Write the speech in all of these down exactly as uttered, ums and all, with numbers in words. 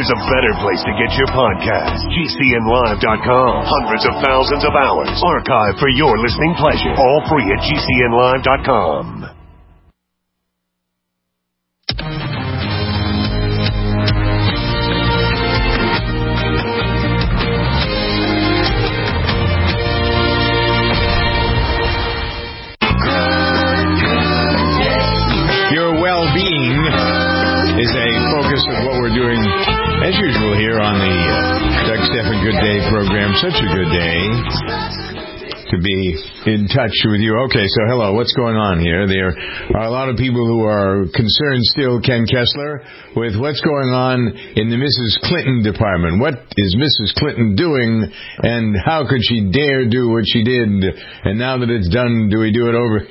there's a better place to get your podcast. G C N live dot com. Hundreds of thousands of hours archived for your listening pleasure. All free at G C N live dot com. Is a focus of what we're doing, as usual, here on the uh, Doug Stephan Good Day program. Such a good day to be in touch with you. Okay, so hello, what's going on here? There are a lot of people who are concerned still, Ken Kessler, with what's going on in the Missus Clinton department. What is Missus Clinton doing, and how could she dare do what she did? And now that it's done, do we do it over?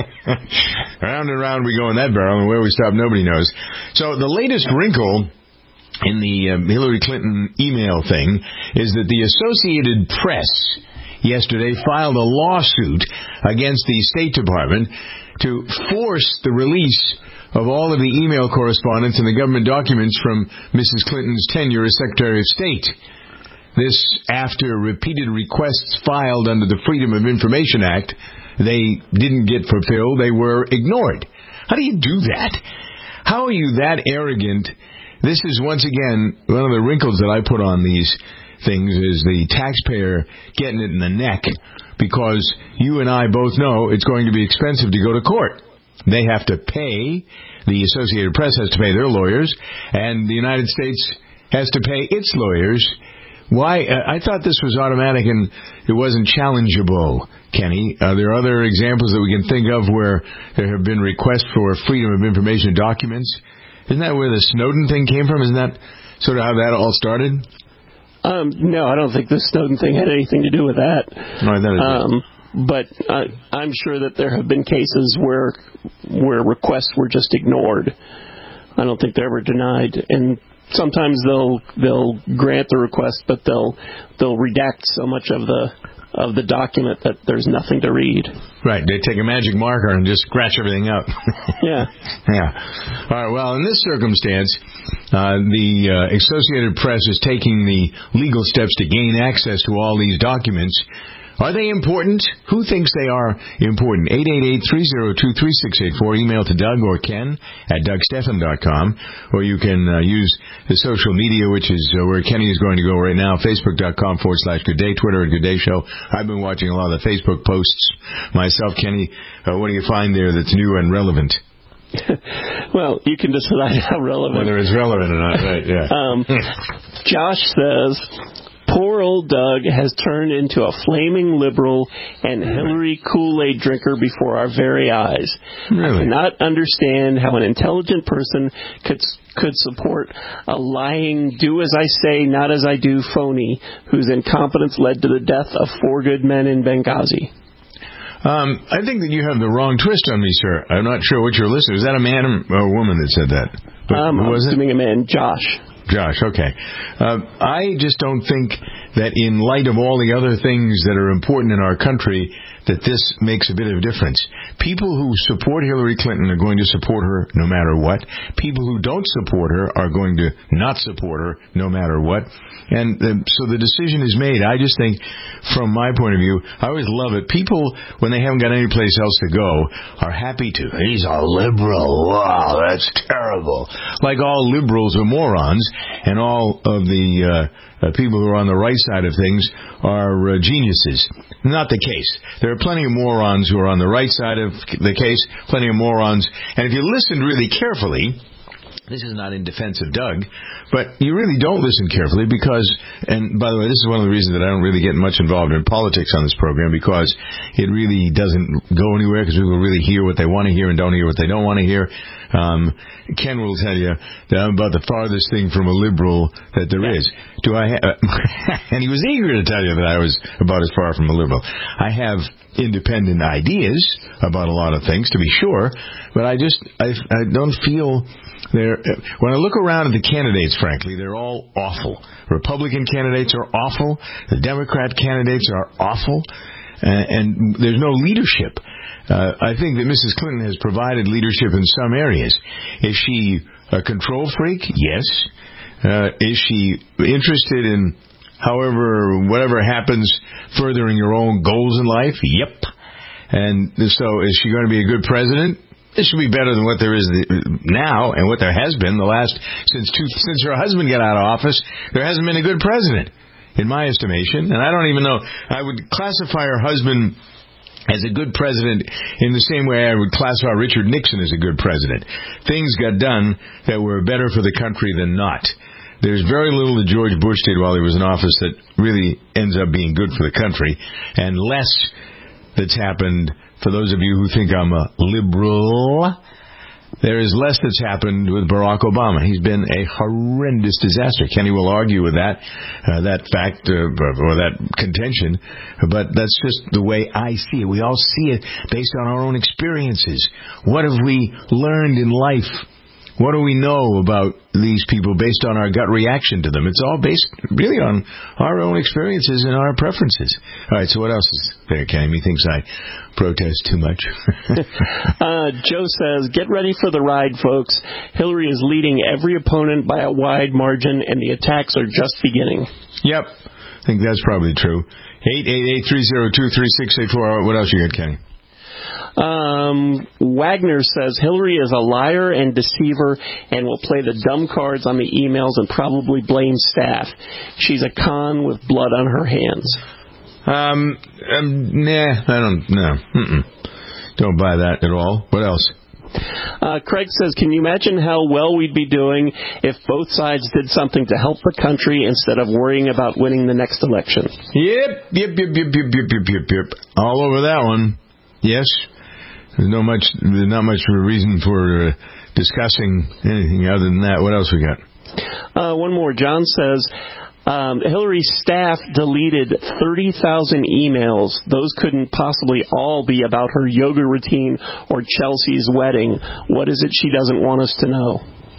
Round and round we go in that barrel, and where we stop, nobody knows. So the latest wrinkle in the uh, Hillary Clinton email thing is that the Associated Press yesterday filed a lawsuit against the State Department to force the release of all of the email correspondence and the government documents from Missus Clinton's tenure as Secretary of State. This after repeated requests filed under the Freedom of Information Act, they didn't get fulfilled, they were ignored. How do you do that? How are you that arrogant? This is, once again, one of the wrinkles that I put on these things is the taxpayer getting it in the neck, because you and I both know it's going to be expensive to go to court. They have to pay, the Associated Press has to pay their lawyers, and the United States has to pay its lawyers. Why? Uh, I thought this was automatic and it wasn't challengeable, Kenny. Are there other examples that we can think of where there have been requests for Freedom of Information documents? Isn't that where the Snowden thing came from? Isn't that sort of how that all started? Um, no, I don't think the Snowden thing had anything to do with that. Right, that is um, but uh, I'm sure that there have been cases where where requests were just ignored. I don't think they're ever denied, and sometimes they'll they'll grant the request, but they'll they'll redact so much of the of the document that there's nothing to read. Right, they take a magic marker and just scratch everything out. Yeah. Yeah. All right, well, in this circumstance, uh, the uh, Associated Press is taking the legal steps to gain access to all these documents. Are they important? Who thinks they are important? eight eight eight, three oh two, three six eight four. Email to Doug or Ken at Doug Stephan dot com. Or you can uh, use the social media, which is uh, where Kenny is going to go right now, Facebook.com forward slash Good Day, Twitter at Good Day Show. I've been watching a lot of the Facebook posts myself. Kenny, uh, what do you find there that's new and relevant? Well, you can decide how relevant. Whether it's relevant or not, right, yeah. um, Josh says, poor old Doug has turned into a flaming liberal and Hillary Kool-Aid drinker before our very eyes. Really? I cannot understand how an intelligent person could could support a lying, do-as-I-say, not-as-I-do phony whose incompetence led to the death of four good men in Benghazi. Um, I think that you have the wrong twist on me, sir. I'm not sure what you're listening. Is that a man or a woman that said that? But um, who was I'm assuming it? a man, Josh. Josh, okay. Uh, I just don't think that in light of all the other things that are important in our country, that this makes a bit of a difference. People who support Hillary Clinton are going to support her no matter what. People who don't support her are going to not support her no matter what. And uh, so the decision is made. I just think, from my point of view, I always love it. People, when they haven't got any place else to go, are happy to. He's a liberal. Wow, that's terrible. Like all liberals are morons, and all of the uh, uh, people who are on the right side of things are uh, geniuses. Not the case. There are plenty of morons who are on the right side of the case, plenty of morons. And if you listened really carefully, this is not in defense of Doug, but you really don't listen carefully because, and by the way, this is one of the reasons that I don't really get much involved in politics on this program, because it really doesn't go anywhere, because people really hear what they want to hear and don't hear what they don't want to hear. Um, Ken will tell you that I'm about the farthest thing from a liberal that there is. Do I? Ha- and he was eager to tell you that I was about as far from a liberal. I have independent ideas about a lot of things, to be sure, but I just I, I don't feel they're. When I look around at the candidates, frankly, they're all awful. Republican candidates are awful. The Democrat candidates are awful, uh, and there's no leadership. Uh, I think that Missus Clinton has provided leadership in some areas. Is she a control freak? Yes. Uh, is she interested in, however, whatever happens, furthering your own goals in life? Yep. And so is she going to be a good president? This should be better than what there is now and what there has been the last, since two, since her husband got out of office, there hasn't been a good president, in my estimation. And I don't even know, I would classify her husband as a good president in the same way I would classify Richard Nixon as a good president. Things got done that were better for the country than not. There's very little that George Bush did while he was in office that really ends up being good for the country, and less that's happened. For those of you who think I'm a liberal, there is less that's happened with Barack Obama. He's been a horrendous disaster. Kenny will argue with that, uh, that fact, uh, or that contention, but that's just the way I see it. We all see it based on our own experiences. What have we learned in life? What do we know about these people based on our gut reaction to them? It's all based really on our own experiences and our preferences. All right, so what else is there, Kenny? He thinks I protest too much. uh, Joe says, get ready for the ride, folks. Hillary is leading every opponent by a wide margin, and the attacks are just beginning. Yep, I think that's probably true. eight eight eight, three oh two, three six eight four. What else you got, Kenny? Um, Wagner says Hillary is a liar and deceiver and will play the dumb cards on the emails and probably blame staff. She's a con with blood on her hands. Um, um nah, I don't, no. Mm-mm. Don't buy that at all. What else? Uh, Craig says, can you imagine how well we'd be doing if both sides did something to help the country instead of worrying about winning the next election? Yep, yep, yep, yep, yep, yep, yep, yep, yep. All over that one. Yes. There's no much, there's not much of a reason for uh, discussing anything other than that. What else we got? Uh, one more. John says, um, Hillary's staff deleted thirty thousand emails. Those couldn't possibly all be about her yoga routine or Chelsea's wedding. What is it she doesn't want us to know?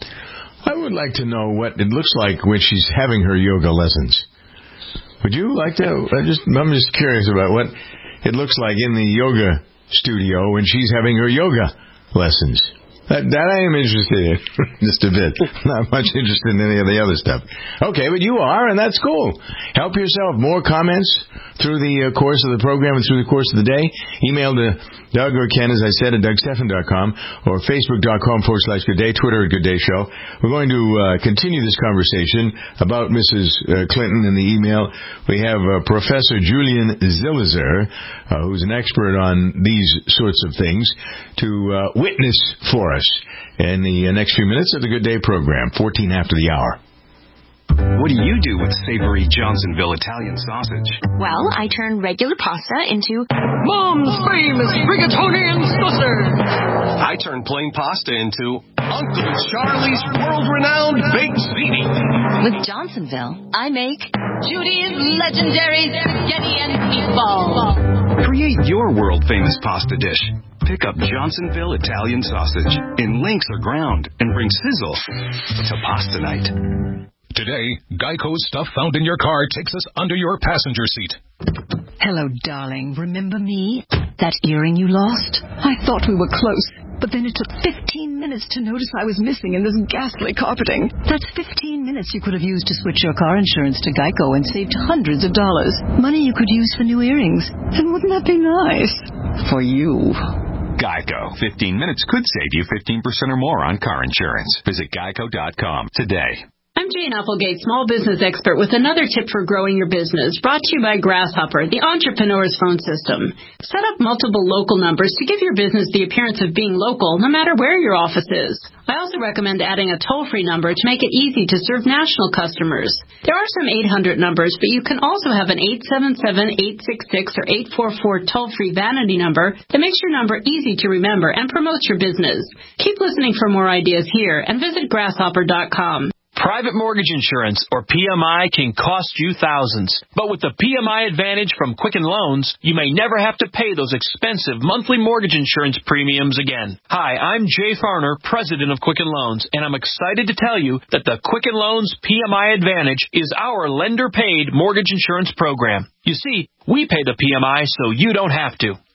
I would like to know what it looks like when she's having her yoga lessons. Would you like to? I just, I'm just curious about what it looks like in the yoga studio when she's having her yoga lessons. That, that I am interested in, just a bit. Not much interested in any of the other stuff. Okay, but you are, and that's cool. Help yourself. More comments through the uh, course of the program and through the course of the day. Email to Doug or Ken, as I said, at Doug Stephan dot com or Facebook.com forward slash Good Day, Twitter at Good Day Show. We're going to uh, continue this conversation about Missus Uh, Clinton in the email. We have uh, Professor Julian Zelizer, uh, who's an expert on these sorts of things, to uh, witness for us in the next few minutes of the Good Day program, fourteen after the hour. What do you do with savory Johnsonville Italian sausage? Well, I turn regular pasta into Mom's famous rigatoni and sausage. I turn plain pasta into Uncle Charlie's world-renowned baked ziti. With Johnsonville, I make Judy's legendary spaghetti and meatballs. Create your world-famous pasta dish. Pick up Johnsonville Italian sausage in links or ground and bring sizzle to pasta night. Today, Geico's stuff found in your car takes us under your passenger seat. Hello, darling. Remember me? That earring you lost? I thought we were close, but then it took fifteen minutes to notice I was missing in this ghastly carpeting. That's fifteen minutes you could have used to switch your car insurance to Geico and saved hundreds of dollars. Money you could use for new earrings. And wouldn't that be nice? For you. Geico. fifteen minutes could save you fifteen percent or more on car insurance. Visit geico dot com today. I'm Jane Applegate, small business expert, with another tip for growing your business, brought to you by Grasshopper, the entrepreneur's phone system. Set up multiple local numbers to give your business the appearance of being local, no matter where your office is. I also recommend adding a toll-free number to make it easy to serve national customers. There are some eight hundred numbers, but you can also have an eight seven seven, eight six six, or eight four four toll-free vanity number that makes your number easy to remember and promotes your business. Keep listening for more ideas here and visit grasshopper dot com. Private mortgage insurance, or P M I, can cost you thousands. But with the P M I Advantage from Quicken Loans, you may never have to pay those expensive monthly mortgage insurance premiums again. Hi, I'm Jay Farner, president of Quicken Loans, and I'm excited to tell you that the Quicken Loans P M I Advantage is our lender-paid mortgage insurance program. You see, we pay the P M I so you don't have to.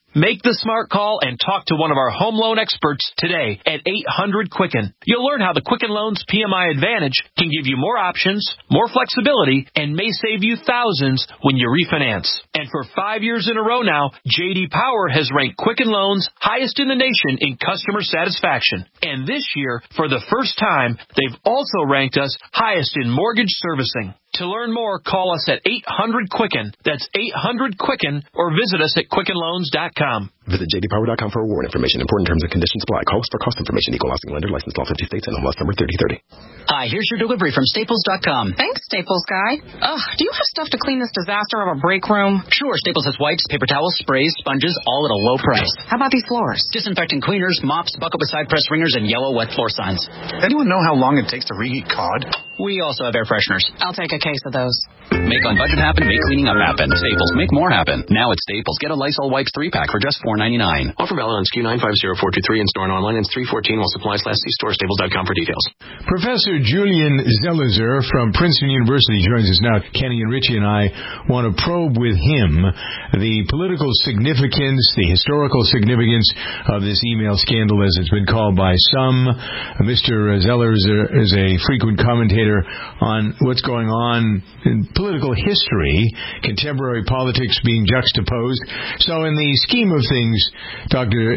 Make the smart call and talk to one of our home loan experts today at eight hundred Quicken. You'll learn how the Quicken Loans P M I Advantage can give you more options, more flexibility, and may save you thousands when you refinance. And for five years in a row now, J D Power has ranked Quicken Loans highest in the nation in customer satisfaction. And this year, for the first time, they've also ranked us highest in mortgage servicing. To learn more, call us at eight hundred Quicken. That's eight hundred Quicken, or visit us at quicken loans dot com. Visit j d power dot com for award information. Important terms and conditions apply. Call us for cost information. Equal housing lender. Licensed law fifty states and M L S number thirty thirty. Hi, here's your delivery from Staples dot com. Thanks, Staples guy. Ugh, do you have stuff to clean this disaster of a break room? Sure, Staples has wipes, paper towels, sprays, sponges, all at a low price. How about these floors? Disinfecting cleaners, mops, bucket with side press ringers, and yellow wet floor signs. Anyone know how long it takes to reheat cod? We also have air fresheners. I'll take a case of those. Make on budget happen, make cleaning up happen. Staples, make more happen. Now at Staples, get a Lysol Wipes three pack for just four ninety-nine. Offer valid on S K U nine five zero four two three in store and online and three fourteen while supplies last. See store staples dot com for details. Professor Julian Zelizer from Princeton University joins us now. Kenny and Richie and I want to probe with him the political significance, the historical significance of this email scandal, as it's been called by some. Mister Zelizer is a frequent commentator on what's going on in political history, contemporary politics being juxtaposed. So in the scheme of things, Doctor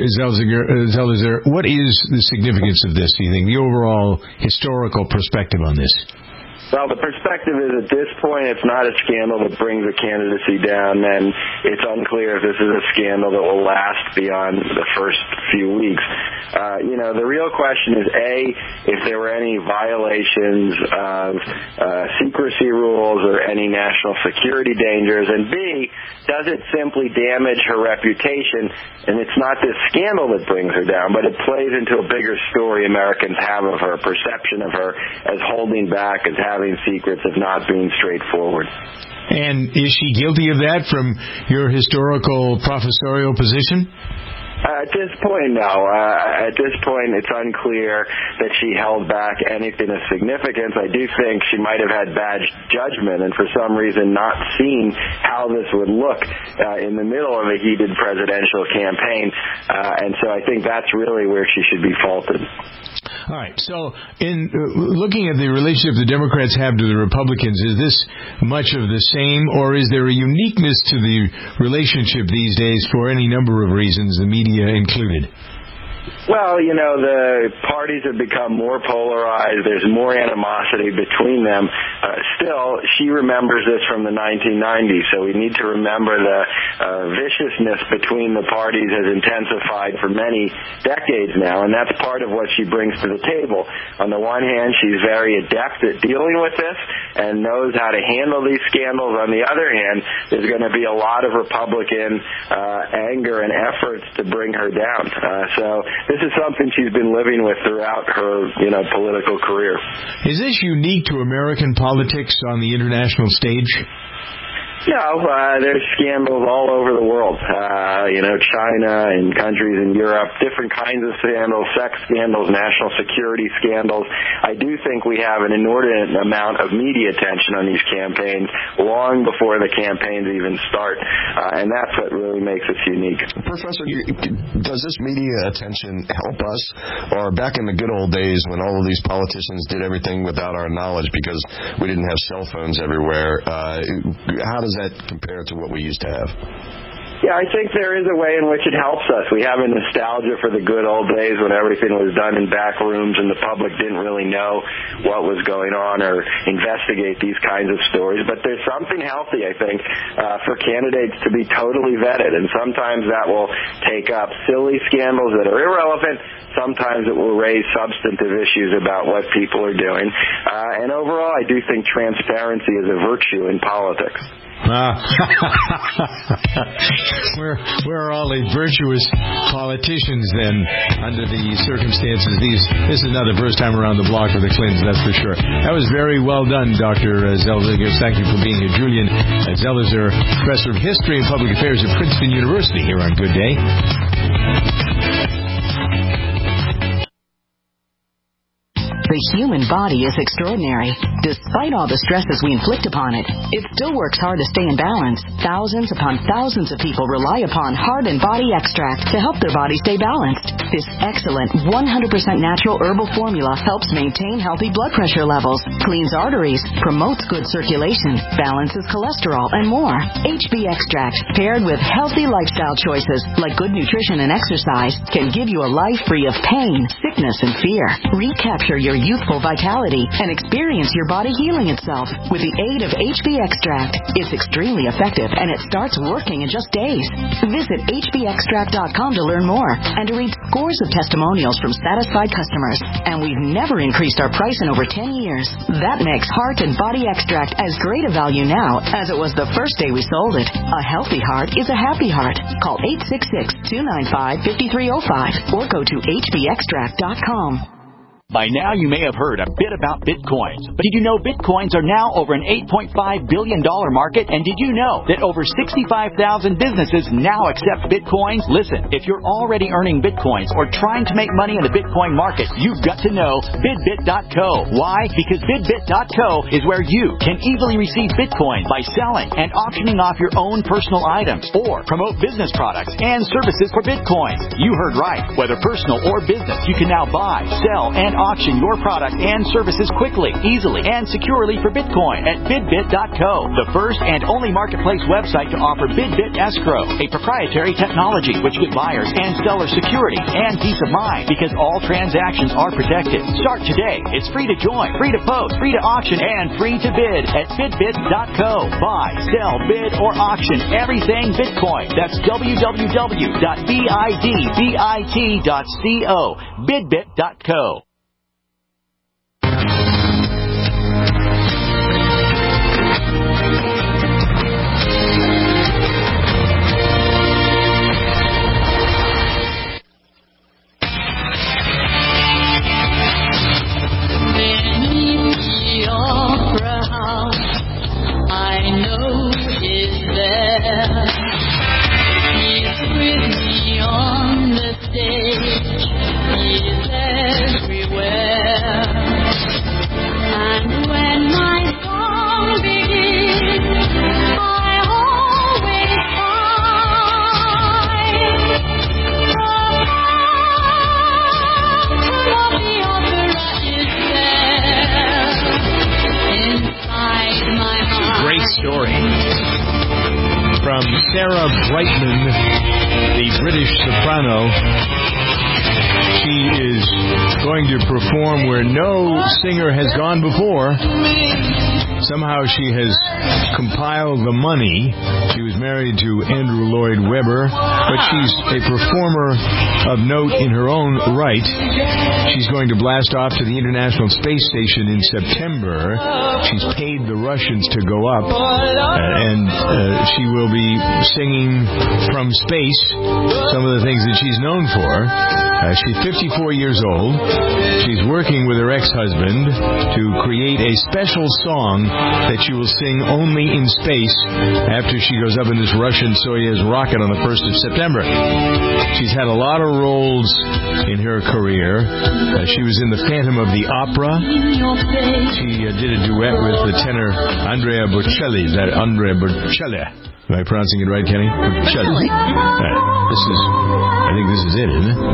Zelizer, what is the significance of this, do you think, the overall historical perspective on this? Well, the perspective is at this point it's not a scandal that brings a candidacy down, and it's unclear if this is a scandal that will last beyond the first few weeks. Uh, you know, the real question is, A, if there were any violations of uh, secrecy rules or any national security dangers, and B, does it simply damage her reputation? And it's not this scandal that brings her down, but it plays into a bigger story Americans have of her, perception of her as holding back, as having secrets, of not being straightforward. And is she guilty of that from your historical professorial position? Uh, at this point, no. Uh, at this point, it's unclear that she held back anything of significance. I do think she might have had bad judgment and for some reason not seen how this would look uh, in the middle of a heated presidential campaign. Uh, and so I think that's really where she should be faulted. All right. So in uh, looking at the relationship the Democrats have to the Republicans, is this much of the same, or is there a uniqueness to the relationship these days for any number of reasons, the media included? Well, you know, the parties have become more polarized. There's more animosity between them. Uh, still, she remembers this from the nineteen nineties, so we need to remember the uh, viciousness between the parties has intensified for many decades now, and that's part of what she brings to the table. On the one hand, she's very adept at dealing with this and knows how to handle these scandals. On the other hand, there's going to be a lot of Republican uh, anger and efforts to bring her down. Uh, so this is something she's been living with throughout her, you know, political career. Is this unique to American politics on the international stage? No, uh, there's scandals all over the world. Uh, you know, China and countries in Europe, different kinds of scandals, sex scandals, national security scandals. I do think we have an inordinate amount of media attention on these campaigns long before the campaigns even start, uh, and that's what really makes us unique. Professor, does this media attention help us, or back in the good old days when all of these politicians did everything without our knowledge because we didn't have cell phones everywhere, uh, how does that compare to what we used to have? Yeah, I think there is a way in which it helps us. We have a nostalgia for the good old days when everything was done in back rooms and the public didn't really know what was going on or investigate these kinds of stories. But there's something healthy, I think, uh, for candidates to be totally vetted. And sometimes that will take up silly scandals that are irrelevant. Sometimes it will raise substantive issues about what people are doing. Uh, and overall, I do think transparency is a virtue in politics. Uh, where, where are all the virtuous politicians then under the circumstances? These This is not the first time around the block for the Clintons, that's for sure. That was very well done, Doctor Zelizer. Thank you for being here. Julian Zelizer, Professor of History and Public Affairs at Princeton University, here on Good Day. The human body is extraordinary. Despite all the stresses we inflict upon it, it still works hard to stay in balance. Thousands upon thousands of people rely upon Heart and Body Extract to help their body stay balanced. This excellent one hundred percent natural herbal formula helps maintain healthy blood pressure levels, cleans arteries, promotes good circulation, balances cholesterol, and more. H B Extract, paired with healthy lifestyle choices like good nutrition and exercise, can give you a life free of pain, sickness, and fear. Recapture your youthful vitality and experience your body healing itself with the aid of H B Extract. It's extremely effective and it starts working in just days. Visit H B extract dot com to learn more and to read scores of testimonials from satisfied customers. And we've never increased our price in over ten years. That makes Heart and Body Extract as great a value now as it was the first day we sold it. A healthy heart is a happy heart. Call eight six six, two nine five, five three zero five or go to H B extract dot com. By now, you may have heard a bit about Bitcoins. But did you know Bitcoins are now over an eight point five billion dollars market? And did you know that over sixty-five thousand businesses now accept Bitcoins? Listen, if you're already earning Bitcoins or trying to make money in the Bitcoin market, you've got to know Bidbit dot co. Why? Because Bidbit dot co is where you can easily receive Bitcoin by selling and auctioning off your own personal items or promote business products and services for Bitcoin. You heard right. Whether personal or business, you can now buy, sell, and auction your product and services quickly, easily, and securely for Bitcoin at Bidbit dot co, the first and only marketplace website to offer Bidbit Escrow, a proprietary technology which gives buyers and sellers security and peace of mind because all transactions are protected. Start today. It's free to join, free to post, free to auction, and free to bid at Bidbit dot co. Buy, sell, bid, or auction everything Bitcoin. That's w w w dot bidbit dot co. Bidbit dot co. Story from Sarah Brightman, the British soprano. She is going to perform where no singer has gone before. Somehow she has compiled the money. She was married to Andrew Lloyd Webber, but she's a performer of note in her own right. She's going to blast off to the International Space Station in September. She's paid the Russians to go up, uh, and uh, she will be singing from space some of the things that she's known for. Uh, she's fifty-four years old. She's working with her ex-husband to create a special song that she will sing only in space after she goes up in this Russian Soyuz rocket on the first of September. She's had a lot of roles in her career. Uh, she was in The Phantom of the Opera. She uh, did a duet with the tenor Andrea Bocelli. Is that Andrea Bocelli? Am I pronouncing it right, Kenny? Bocelli. Right. This is, I think this is it, isn't it?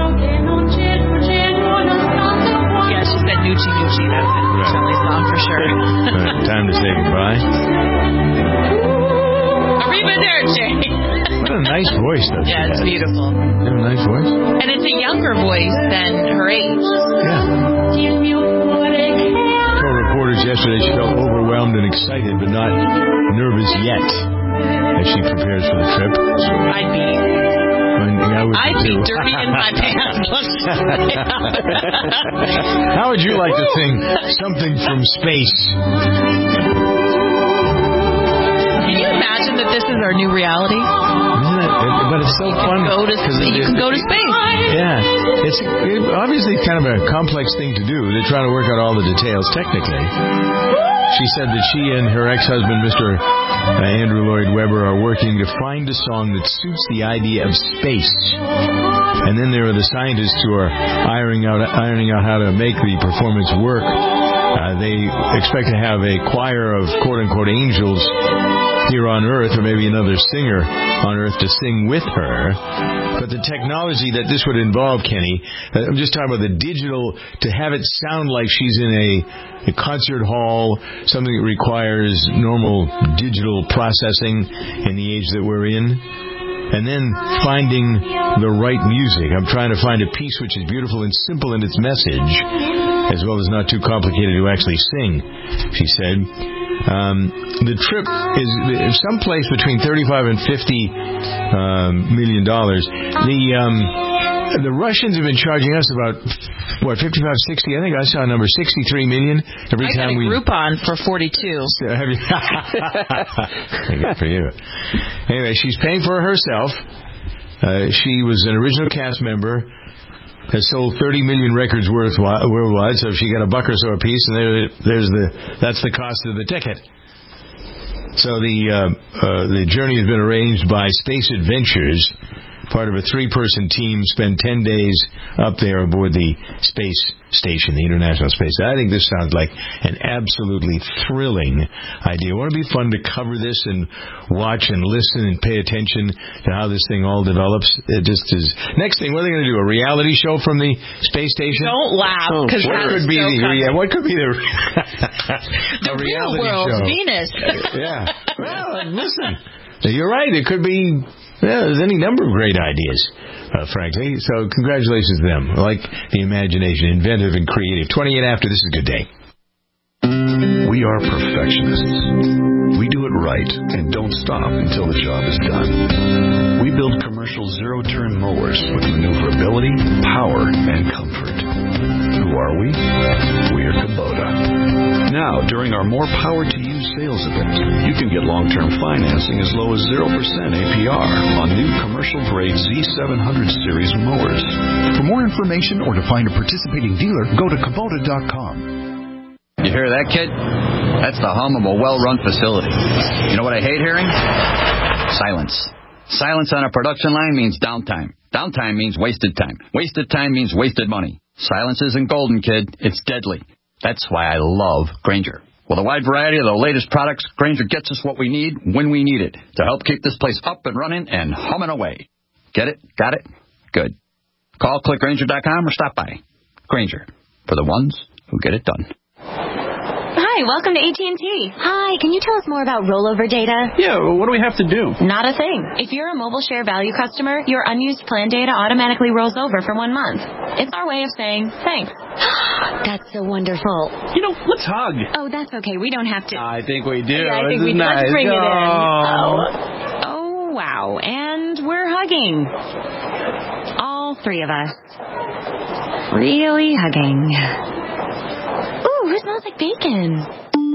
Yeah, she said Nucci Nucci. That's a Bocelli song for sure. All right, time to say goodbye. Arrivederci. What a nice voice, though. Yeah, it's beautiful. You have a nice voice. And it's a younger voice than her age. Yeah. Told reporters yesterday she felt overwhelmed and excited, but not nervous yet as she prepares for the trip. I'd be... I would I'd be too. dirty in my pants. How would you like to sing something from space? Can you imagine that this is our new reality? Isn't it? But it's so fun. Go to, you can go to space. Yeah. It's it, obviously kind of a complex thing to do. They're trying to work out all the details technically. She said that she and her ex-husband, Mister Uh, Andrew Lloyd Webber, are working to find a song that suits the idea of space. And then there are the scientists who are ironing out ironing out how to make the performance work. Uh, they expect to have a choir of quote-unquote angels here on Earth, or maybe another singer on Earth to sing with her. But the technology that this would involve, Kenny, I'm just talking about the digital, to have it sound like she's in a, a concert hall, something that requires normal digital processing in the age that we're in. And then finding the right music. I'm trying to find a piece which is beautiful and simple in its message, as well as not too complicated to actually sing, she said. Um, the trip is someplace between thirty-five and fifty um, million dollars. The um, the Russians have been charging us about what fifty-five, sixty. I think I saw a number sixty-three million every I time got a we. Groupon for forty-two. So have you? Good for you. Anyway, she's paying for it herself. Uh, she was an original cast member. Has sold thirty million records worth worldwide, so if she got a buck or so a piece, and there, there's the that's the cost of the ticket. So the uh, uh, the journey has been arranged by Space Adventures, part of a three-person team. Spend ten days up there aboard the space station, the International Space. I think this sounds like an absolutely thrilling idea. Won't it be fun to cover this and watch and listen and pay attention to how this thing all develops? It just is. Next thing, what are they going to do? A reality show from the space station? Don't laugh, because what could be the yeah, what could be the the a real reality world, show? Venus. Yeah. Well, listen, you're right. It could be. Yeah, there's any number of great ideas, uh, frankly. So congratulations to them. I like the imagination, inventive and creative. twenty-eight after, this is a good day. We are perfectionists. We do it right and don't stop until the job is done. We build commercial zero-turn mowers with maneuverability, power, and comfort. Who are we? We're Kubota. Now, during our More Power to You sales event, you can get long-term financing as low as zero percent A P R on new commercial-grade Z seven hundred series mowers. For more information or to find a participating dealer, go to Kubota dot com. You hear that, kid? That's the hum of a well-run facility. You know what I hate hearing? Silence. Silence on a production line means downtime. Downtime means wasted time. Wasted time means wasted money. Silence isn't golden, kid. It's deadly. That's why I love Grainger. With a wide variety of the latest products, Grainger gets us what we need when we need it to help keep this place up and running and humming away. Get it? Got it? Good. Call click grainger dot com or stop by. Grainger, for the ones who get it done. Hi, welcome to A T and T. Hi, can you tell us more about rollover data? Yeah, well, what do we have to do? Not a thing. If you're a Mobile Share Value customer, your unused plan data automatically rolls over for one month. It's our way of saying thanks. That's so wonderful. You know, let's hug. Oh, that's okay. We don't have to. I think we do. Yeah, I think this we do. nice. Let's bring oh. it in. Oh. Oh, wow. And we're hugging. All three of us. Really hugging. Ooh, it smells like bacon.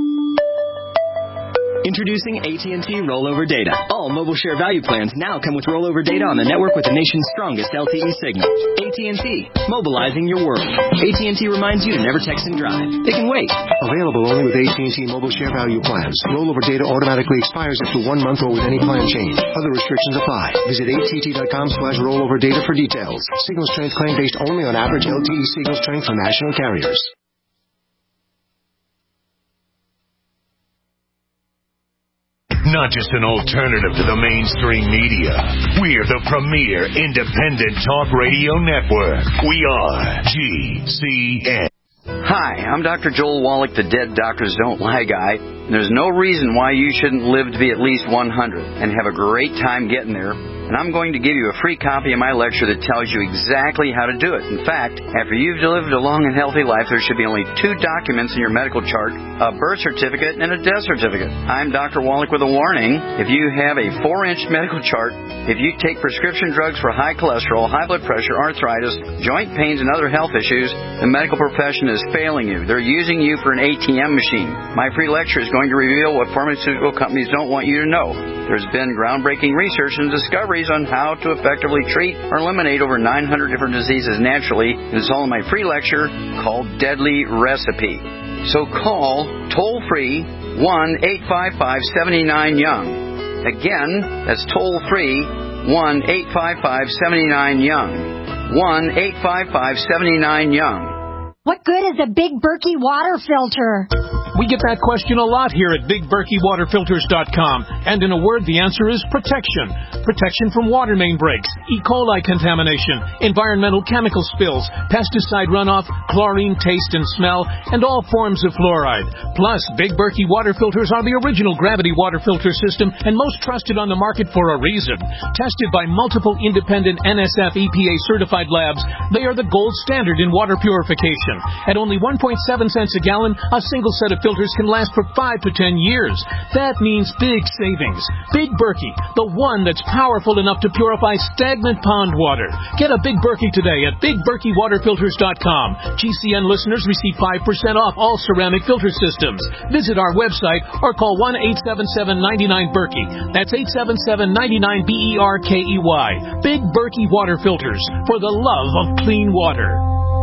Introducing A T and T Rollover Data. All Mobile Share Value plans now come with rollover data on the network with the nation's strongest L T E signal. A T and T, mobilizing your world. A T and T reminds you to never text and drive. It can wait. Available only with A T and T Mobile Share Value plans. Rollover data automatically expires after one month or with any plan change. Other restrictions apply. Visit A T T dot com slash rollover data for details. Signal strength claim based only on average L T E signal strength from national carriers. Not just an alternative to the mainstream media. We're the premier independent talk radio network. We are G C N. Hi, I'm Doctor Joel Wallach, the Dead Doctors Don't Lie guy. There's no reason why you shouldn't live to be at least one hundred and have a great time getting there. And I'm going to give you a free copy of my lecture that tells you exactly how to do it. In fact, after you've lived a long and healthy life, there should be only two documents in your medical chart, a birth certificate and a death certificate. I'm Doctor Wallach with a warning. If you have a four-inch medical chart, if you take prescription drugs for high cholesterol, high blood pressure, arthritis, joint pains, and other health issues, the medical profession is failing you. They're using you for an A T M machine. My free lecture is going to reveal what pharmaceutical companies don't want you to know. There's been groundbreaking research and discoveries on how to effectively treat or eliminate over nine hundred different diseases naturally. It's all in my free lecture called Deadly Recipe. So call toll-free one eight five five, seven nine, young. Again, that's toll-free one eight five five, seven nine, young. one eight five five, seven nine, Young. What good is a Big Berkey water filter? We get that question a lot here at big berkey water filters dot com. And in a word, the answer is protection. Protection from water main breaks, E. coli contamination, environmental chemical spills, pesticide runoff, chlorine taste and smell, and all forms of fluoride. Plus, Big Berkey water filters are the original gravity water filter system and most trusted on the market for a reason. Tested by multiple independent N S F E P A certified labs, they are the gold standard in water purification. At only one point seven cents a gallon, a single set of filters can last for five to ten years. That means big savings. Big Berkey, the one that's powerful enough to purify stagnant pond water. Get a Big Berkey today at big berkey water filters dot com. G C N listeners receive five percent off all ceramic filter systems. Visit our website or call one eight seven seven, nine nine, Berkey. That's eight seven seven, nine nine, B E R K E Y. Big Berkey water filters for the love of clean water.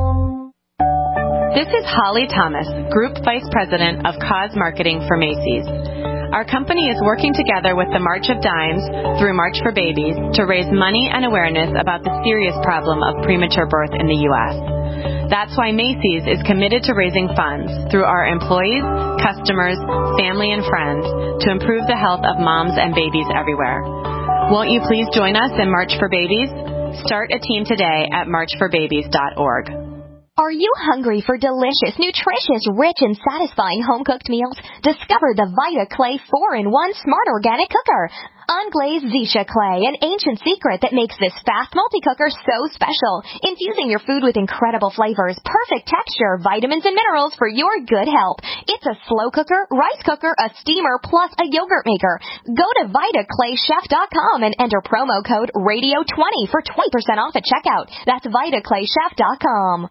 This is Holly Thomas, Group Vice President of Cause Marketing for Macy's. Our company is working together with the March of Dimes through March for Babies to raise money and awareness about the serious problem of premature birth in the U S. That's why Macy's is committed to raising funds through our employees, customers, family, and friends to improve the health of moms and babies everywhere. Won't you please join us in March for Babies? Start a team today at march for babies dot org. Are you hungry for delicious, nutritious, rich, and satisfying home-cooked meals? Discover the Vita Clay four in one Smart Organic Cooker. Unglazed Zisha Clay, an ancient secret that makes this fast multi-cooker so special. Infusing your food with incredible flavors, perfect texture, vitamins, and minerals for your good health. It's a slow cooker, rice cooker, a steamer, plus a yogurt maker. Go to vita clay chef dot com and enter promo code radio twenty for twenty percent off at checkout. That's vita clay chef dot com.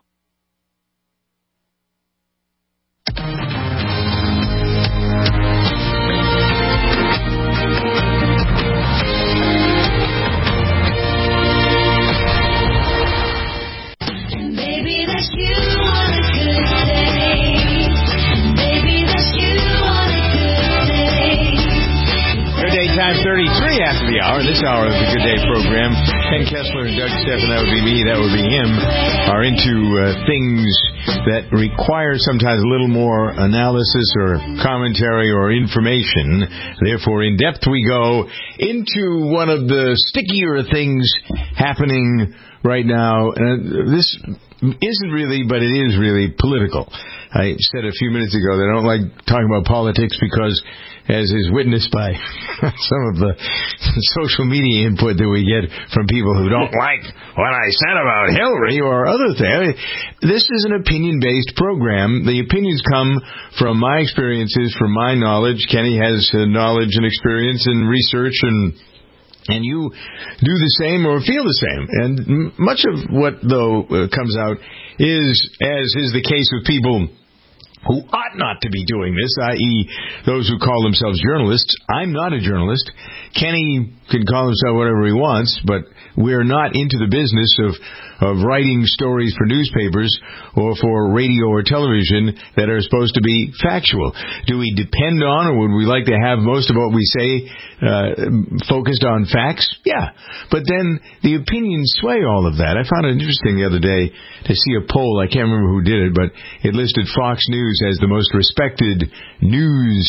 Time thirty-three after the hour. This hour of the Good Day program, Ken Kessler and Doug Stephan, that would be me, that would be him, are into uh, things that require sometimes a little more analysis or commentary or information. Therefore, in depth we go into one of the stickier things happening right now. Uh, this isn't really, but it is really political. I said a few minutes ago that I don't like talking about politics because, as is witnessed by some of the social media input that we get from people who don't like what I said about Hillary or other things. I mean, this is an opinion-based program. The opinions come from my experiences, from my knowledge. Kenny has uh, knowledge and experience and research, and and you do the same or feel the same. And m- much of what, though, uh, comes out is, as is the case with people who ought not to be doing this, that is those who call themselves journalists. I'm not a journalist. Kenny can call himself whatever he wants, but we're not into the business of, of writing stories for newspapers or for radio or television that are supposed to be factual. Do we depend on, or would we like to have most of what we say uh, focused on facts? Yeah. But then the opinions sway all of that. I found it interesting the other day to see a poll. I can't remember who did it, but it listed Fox News as the most respected news.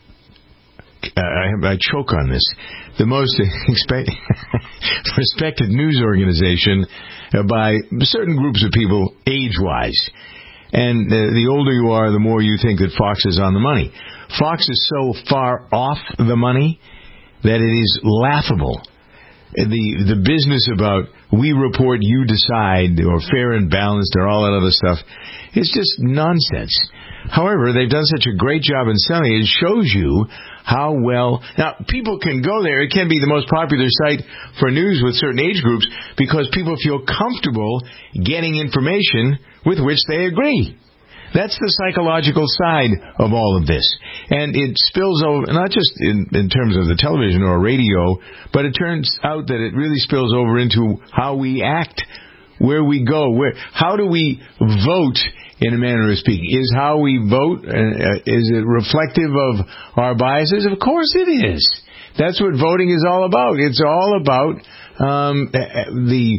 Uh, I, I choke on this. The most expect, respected news organization uh, by certain groups of people, age-wise. And uh, the older you are, the more you think that Fox is on the money. Fox is so far off the money that it is laughable. The the business about we report, you decide, or fair and balanced, or all that other stuff, is just nonsense. However, they've done such a great job in selling it. It shows you how well... Now, people can go there. It can be the most popular site for news with certain age groups because people feel comfortable getting information with which they agree. That's the psychological side of all of this. And it spills over, not just in, in terms of the television or radio, but it turns out that it really spills over into how we act, where we go, where, how do we vote, in a manner of speaking. Is how we vote, uh, is it reflective of our biases? Of course it is. That's what voting is all about. It's all about um, the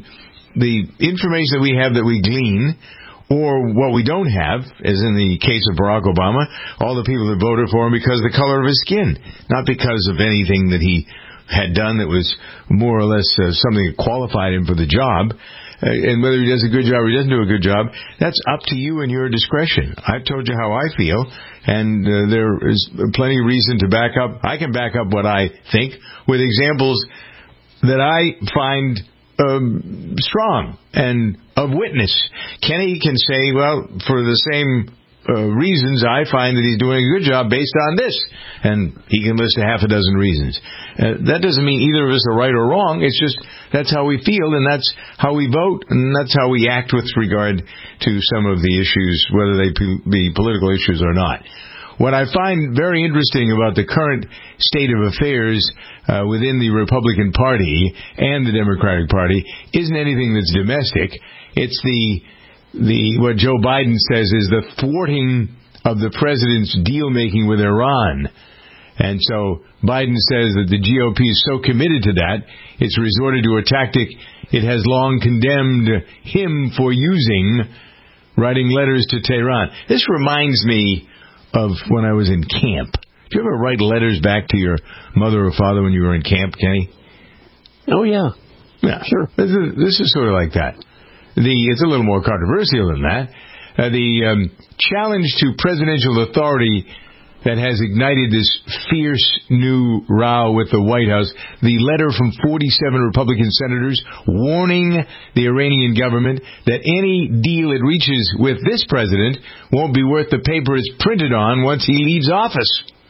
the information that we have that we glean, or what we don't have, as in the case of Barack Obama, all the people that voted for him because of the color of his skin, not because of anything that he had done that was more or less uh, something that qualified him for the job. Uh, and whether he does a good job or he doesn't do a good job, that's up to you and your discretion. I've told you how I feel, and uh, there is plenty of reason to back up. I can back up what I think with examples that I find um, strong and of witness. Kenny can say, well, for the same uh, reasons, I find that he's doing a good job based on this. And he can list a half a dozen reasons. Uh, that doesn't mean either of us are right or wrong. It's just that's how we feel, and that's how we vote, and that's how we act with regard to some of the issues, whether they be political issues or not. What I find very interesting about the current state of affairs uh, within the Republican Party and the Democratic Party isn't anything that's domestic. It's the the what Joe Biden says is the thwarting of the president's deal-making with Iran. And so Biden says that the G O P is so committed to that, it's resorted to a tactic it has long condemned him for using, writing letters to Tehran. This reminds me of when I was in camp. Did you ever write letters back to your mother or father when you were in camp, Kenny? Oh, yeah. Yeah, sure. This is, this is sort of like that. The It's a little more controversial than that. Uh, the um, challenge to presidential authority that has ignited this fierce new row with the White House, the letter from forty-seven Republican senators warning the Iranian government that any deal it reaches with this president won't be worth the paper it's printed on once he leaves office.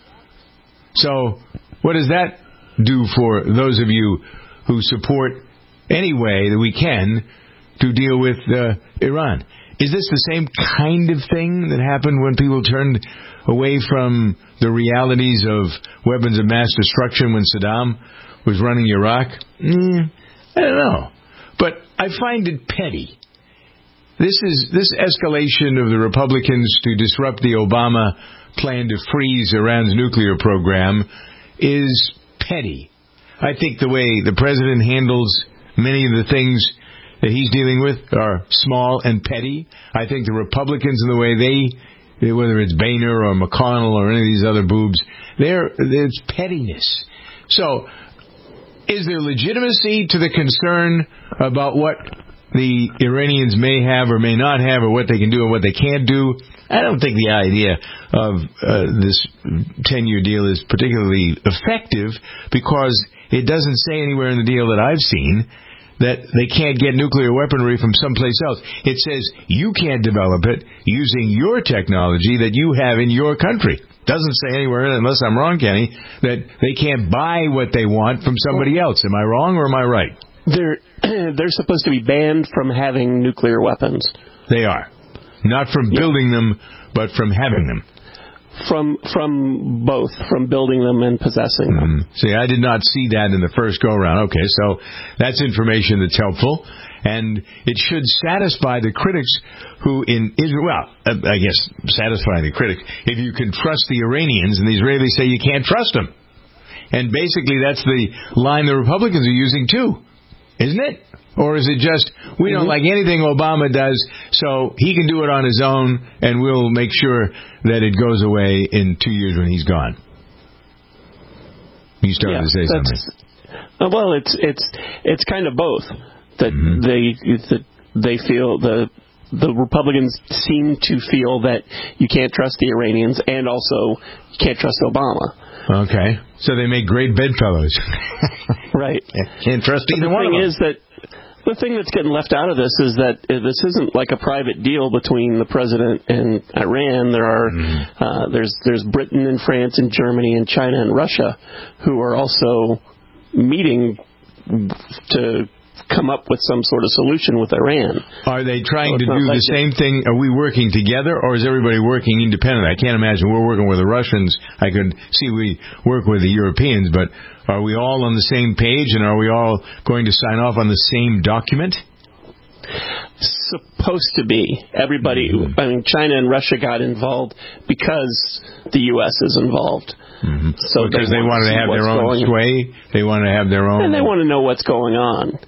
So what does that do for those of you who support any way that we can to deal with uh, Iran? Is this the same kind of thing that happened when people turned away from the realities of weapons of mass destruction when Saddam was running Iraq? Mm, I don't know. But I find it petty. This is this escalation of the Republicans to disrupt the Obama plan to freeze Iran's nuclear program is petty. I think the way the president handles many of the things that he's dealing with are small and petty. I think the Republicans and the way they, whether it's Boehner or McConnell or any of these other boobs, they're, it's pettiness. So, is there legitimacy to the concern about what the Iranians may have or may not have, or what they can do or what they can't do? I don't think the idea of uh, this ten-year deal is particularly effective, because it doesn't say anywhere in the deal that I've seen that they can't get nuclear weaponry from someplace else. It says you can't develop it using your technology that you have in your country. Doesn't say anywhere, unless I'm wrong, Kenny, that they can't buy what they want from somebody else. Am I wrong or am I right? They're they're supposed to be banned from having nuclear weapons. They are. Not from building them, but from having them. From from both, from building them and possessing them. Mm. See, I did not see that in the first go-around. Okay, so that's information that's helpful, and it should satisfy the critics who in Israel, well, I guess satisfy the critics, if you can trust the Iranians, and the Israelis say you can't trust them. And basically that's the line the Republicans are using too, isn't it? Or is it just, we don't like anything Obama does, so he can do it on his own, and we'll make sure that it goes away in two years when he's gone? You started yeah, to say something. Uh, well, it's it's it's kind of both. That mm-hmm. they that they feel the the Republicans seem to feel that you can't trust the Iranians, and also you can't trust Obama. Okay, so they make great bedfellows. Right. Can't trust but either the one of thing them. is that the thing that's getting left out of this is that this isn't like a private deal between the president and Iran. There are mm. uh, there's there's Britain and France and Germany and China and Russia who are also meeting to come up with some sort of solution with Iran. Are they trying so to do like the same thing? Are we working together, or is everybody working independently? I can't imagine we're working with the Russians. I could see we work with the Europeans, but are we all on the same page, and are we all going to sign off on the same document? Supposed to be. Everybody, mm-hmm. I mean, China and Russia got involved because the U S is involved. Mm-hmm. So because they, they wanted to have their own sway, they wanted to have their own, and they want to know what's going on.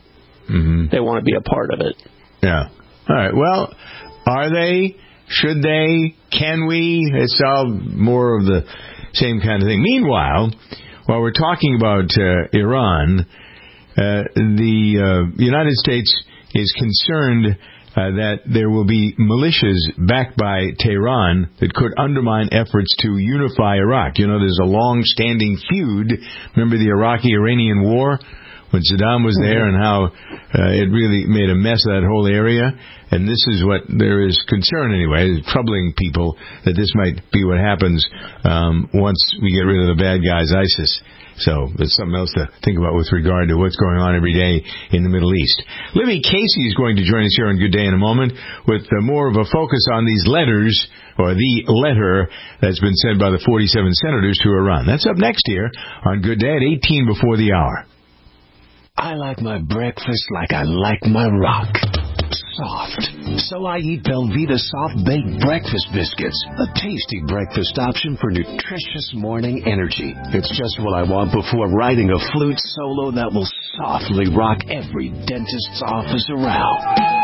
Mm-hmm. They want to be a part of it. Yeah. All right. Well, are they? Should they? Can we? It's all more of the same kind of thing. Meanwhile, while we're talking about uh, Iran, uh, the uh, United States is concerned uh, that there will be militias backed by Tehran that could undermine efforts to unify Iraq. You know, there's a long-standing feud. Remember the Iraqi-Iranian war? When Saddam was there and how uh, it really made a mess of that whole area. And this is what there is concern anyway, troubling people, that this might be what happens um, once we get rid of the bad guys, ISIS. So there's something else to think about with regard to what's going on every day in the Middle East. Libby Casey is going to join us here on Good Day in a moment with uh, more of a focus on these letters, or the letter that's been sent by the forty-seven senators to Iran. That's up next here on Good Day at eighteen before the hour. I like my breakfast like I like my rock. Soft. So I eat Belvita Soft Baked Breakfast Biscuits, a tasty breakfast option for nutritious morning energy. It's just what I want before writing a flute solo that will softly rock every dentist's office around.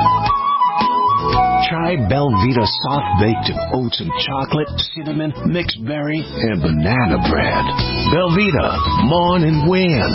Try Belvita Soft Baked Oats and Chocolate, Cinnamon, Mixed Berry, and Banana Bread. Belvita, morning win.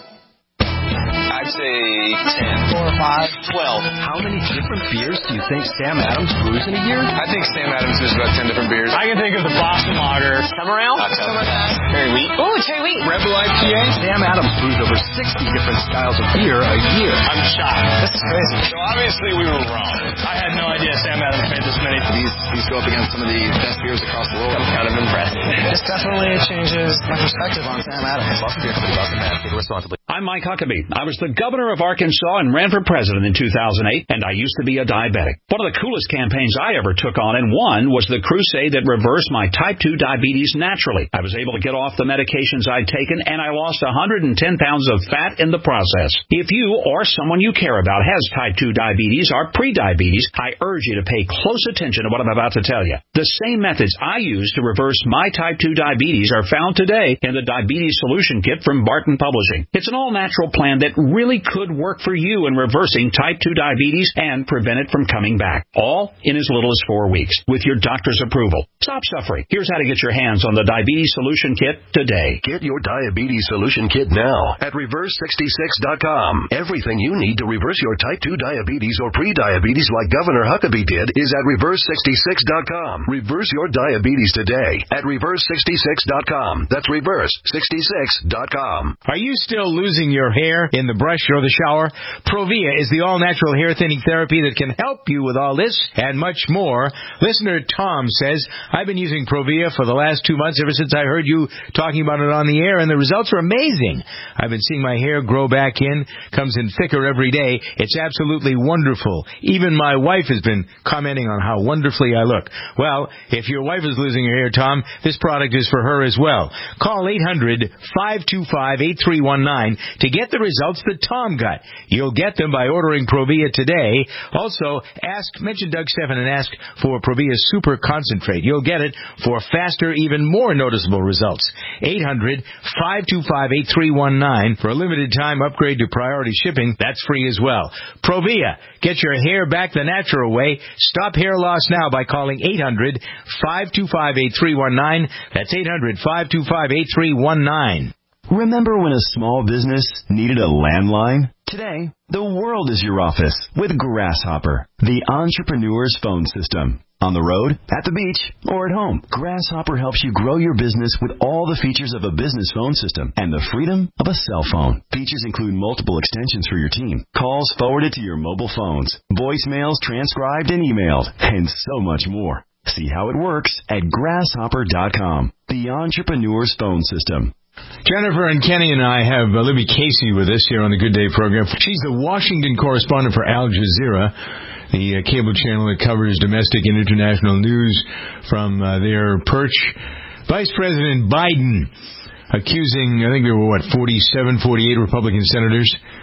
I'd say ten. Four or five. Twelve. How many different beers do you think Sam Adams brews in a year? I think Sam Adams brews about ten different beers. I can think of the Boston Lager. Summer Ale? Summer Cherry Wheat. Ooh, Cherry Wheat. Rebel I P A. Sam Adams brews over sixty different styles of beer a year. I'm shocked. This is crazy. So obviously we were wrong. I had no idea Sam Adams made this many. These, these go up against some of the best beers across the world. I'm kind of impressed. This definitely changes my perspective on Sam Adams. Boston Beer Company, Boston Man. Take it responsibly. I'm Mike Huckabee. I was the governor of Arkansas and ran for president in two thousand eight, and I used to be a diabetic. One of the coolest campaigns I ever took on and won was the crusade that reversed my type two diabetes naturally. I was able to get off the medications I'd taken, and I lost one hundred ten pounds of fat in the process. If you or someone you care about has type two diabetes or prediabetes, I urge you to pay close attention to what I'm about to tell you. The same methods I used to reverse my type two diabetes are found today in the Diabetes Solution Kit from Barton Publishing. It's an all-natural plan that really could work for you in reversing type two diabetes and prevent it from coming back, all in as little as four weeks with your doctor's approval. Stop suffering. Here's how to get your hands on the Diabetes Solution Kit today. Get your Diabetes Solution Kit now at reverse sixty-six dot com. Everything you need to reverse your type two diabetes or prediabetes like Governor Huckabee did is at reverse sixty-six dot com. Reverse your diabetes today at reverse sixty-six dot com. That's reverse sixty-six dot com. Are you still losing your hair in the brush or the shower? Provia is the all-natural hair thinning therapy that can help you with all this and much more. Listener Tom says, I've been using Provia for the last two months ever since I heard you talking about it on the air, and the results are amazing. I've been seeing my hair grow back in, comes in thicker every day. It's absolutely wonderful. Even my wife has been commenting on how wonderfully I look. Well, if your wife is losing her hair, Tom, this product is for her as well. Call eight hundred, five two five, eight three one nine to get the results that Tom got. You'll get them by ordering Provia today. Also, ask, mention Doug Stephan and ask for Provia Super Concentrate. You'll get it for faster, even more noticeable results. eight hundred, five two five, eight three one nine. For a limited time, upgrade to priority shipping. That's free as well. Provia. Get your hair back the natural way. Stop hair loss now by calling eight hundred, five two five, eight three one nine. That's eight hundred, five two five, eight three one nine. Remember when a small business needed a landline? Today, the world is your office with Grasshopper, the entrepreneur's phone system. On the road, at the beach, or at home, Grasshopper helps you grow your business with all the features of a business phone system and the freedom of a cell phone. Features include multiple extensions for your team, calls forwarded to your mobile phones, voicemails transcribed and emailed, and so much more. See how it works at grasshopper dot com, the entrepreneur's phone system. Jennifer and Kenny and I have uh, Libby Casey with us here on the Good Day program. She's the Washington correspondent for Al Jazeera, the uh, cable channel that covers domestic and international news from uh, their perch. Vice President Biden accusing, I think there were, what, forty-seven, forty-eight Republican senators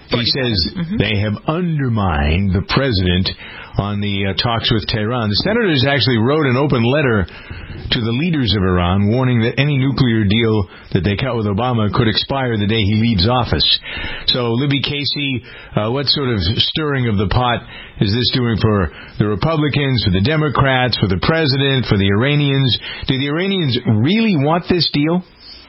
He says mm-hmm. they have undermined the president on the uh, talks with Tehran. The senators actually wrote an open letter to the leaders of Iran warning that any nuclear deal that they cut with Obama could expire the day he leaves office. So, Libby Casey, uh, what sort of stirring of the pot is this doing for the Republicans, for the Democrats, for the president, for the Iranians? Do the Iranians really want this deal?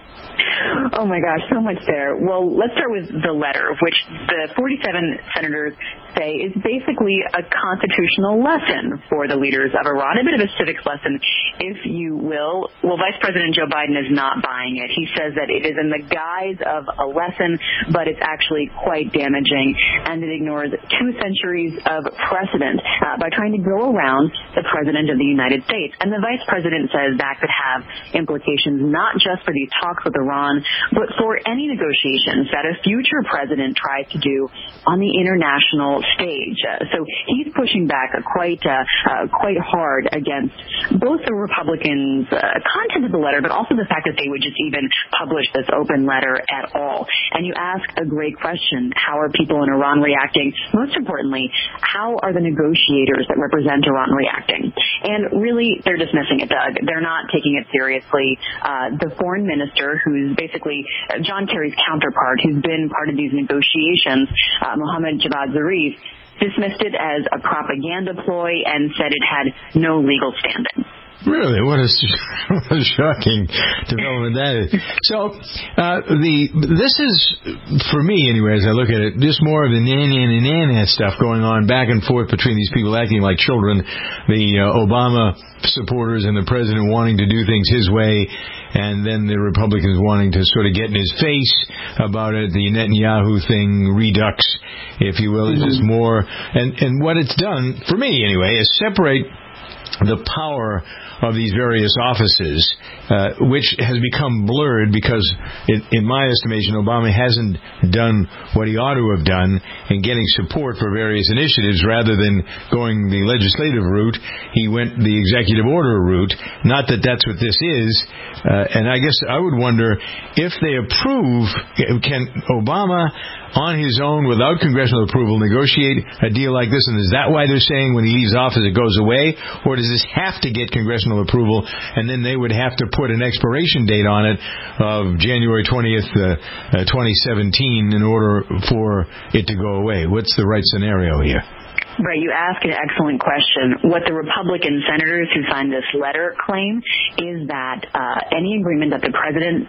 Oh, my gosh, so much there. Well, let's start with the letter, which the forty-seven senators say is basically a constitutional lesson for the leaders of Iran, a bit of a civics lesson, if you will. Well, Vice President Joe Biden is not buying it. He says that it is in the guise of a lesson, but it's actually quite damaging, and it ignores two centuries of precedent uh, by trying to go around the President of the United States. And the Vice President says that could have implications not just for these talks with Iran, but for any negotiations that a future president tries to do on the international stage. Uh, so he's pushing back uh, quite uh, uh, quite hard against both the Republicans' uh, content of the letter, but also the fact that they would just even publish this open letter at all. And you ask a great question: how are people in Iran reacting? Most importantly, how are the negotiators that represent Iran reacting? And really, they're dismissing it, Doug. They're not taking it seriously. Uh, the foreign minister, who's basically John Kerry's counterpart, who's been part of these negotiations, uh, Mohammad Javad Zarif, dismissed it as a propaganda ploy and said it had no legal standing. Really, what a, what a shocking development that is. So, uh, the this is, for me anyway, as I look at it, just more of the na-na-na-na stuff going on back and forth between these people acting like children, the uh, Obama supporters and the president wanting to do things his way, and then the Republicans wanting to sort of get in his face about it. The Netanyahu thing, redux, if you will, is just more. And, and what it's done, for me anyway, is separate the power of these various offices, uh, which has become blurred because, in, in my estimation, Obama hasn't done what he ought to have done in getting support for various initiatives. Rather than going the legislative route, he went the executive order route. Not that that's what this is. Uh, and I guess I would wonder if they approve, can Obama on his own, without congressional approval, negotiate a deal like this? And is that why they're saying when he leaves office it goes away? Or does this have to get congressional approval, and then they would have to put an expiration date on it of January twentieth, uh, uh, twenty seventeen in order for it to go away? What's the right scenario here? Right, you ask an excellent question. What the Republican senators who signed this letter claim is that uh, any agreement that the president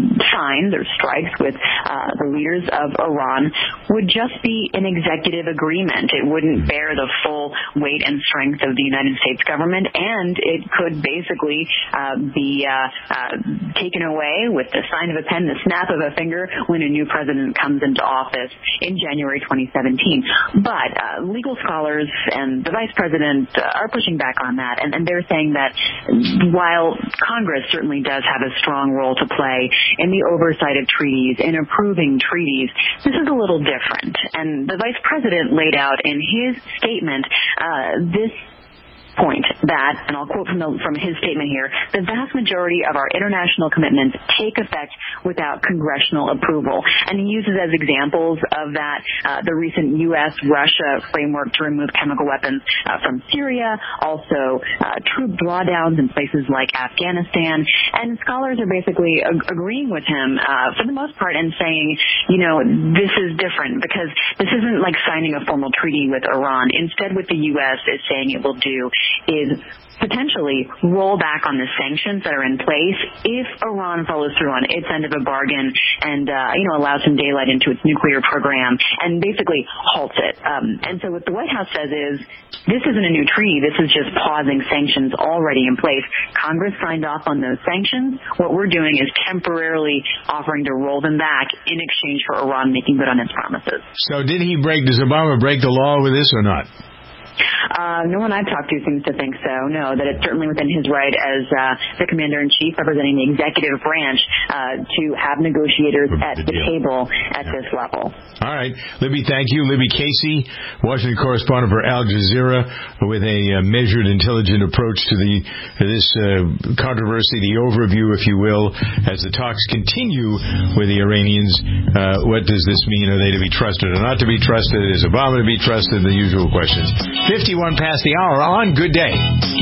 signs or strikes with uh, the leaders of Iran would just be an executive agreement. It wouldn't bear the full weight and strength of the United States government, and it could basically uh, be uh, uh, taken away with the sign of a pen, the snap of a finger, when a new president comes into office in January twenty seventeen. But uh, legal scholars and the vice president uh, are pushing back on that, and, and they're saying that while Congress certainly does have a strong role to play in the oversight of treaties, in approving treaties, this is a little different. And the vice president laid out in his statement uh, this point that, and I'll quote from, the, from his statement here, the vast majority of our international commitments take effect without congressional approval. And he uses as examples of that uh, the recent U S Russia framework to remove chemical weapons uh, from Syria, also uh, troop drawdowns in places like Afghanistan. And scholars are basically ag- agreeing with him uh, for the most part and saying, you know, this is different because this isn't like signing a formal treaty with Iran. Instead, what the U S is saying it will do is potentially roll back on the sanctions that are in place if Iran follows through on its end of a bargain and, uh, you know, allows some daylight into its nuclear program and basically halts it. Um, and so what the White House says is, this isn't a new treaty. This is just pausing sanctions already in place. Congress signed off on those sanctions. What we're doing is temporarily offering to roll them back in exchange for Iran making good on its promises. So did he break, does Obama break the law with this or not? Uh, no one I've talked to seems to think so, no, that it's certainly within his right as uh, the Commander-in-Chief representing the executive branch uh, to have negotiators at the table at this level. All right. Libby, thank you. Libby Casey, Washington correspondent for Al Jazeera, with a uh, measured, intelligent approach to the to this uh, controversy, the overview, if you will, as the talks continue with the Iranians. Uh, what does this mean? Are they to be trusted or not to be trusted? Is Obama to be trusted? The usual questions. fifty-one past the hour on Good Day.